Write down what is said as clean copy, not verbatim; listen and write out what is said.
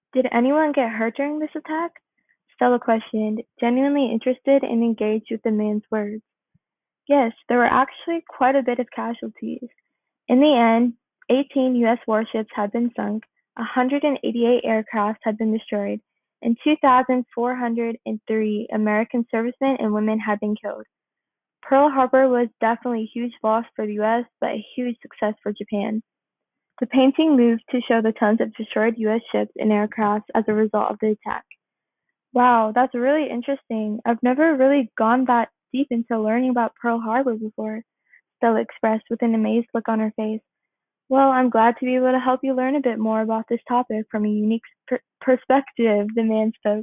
Did anyone get hurt during this attack? Stella questioned, genuinely interested and engaged with the man's words. Yes, there were actually quite a bit of casualties. In the end, 18 U.S. warships had been sunk, 188 aircraft had been destroyed, and 2,403 American servicemen and women had been killed. Pearl Harbor was definitely a huge loss for the U.S., but a huge success for Japan. The painting moved to show the tons of destroyed U.S. ships and aircraft as a result of the attack. Wow, that's really interesting. I've never really gone that deep into learning about Pearl Harbor before, Stella expressed with an amazed look on her face. Well, I'm glad to be able to help you learn a bit more about this topic from a unique perspective, the man spoke.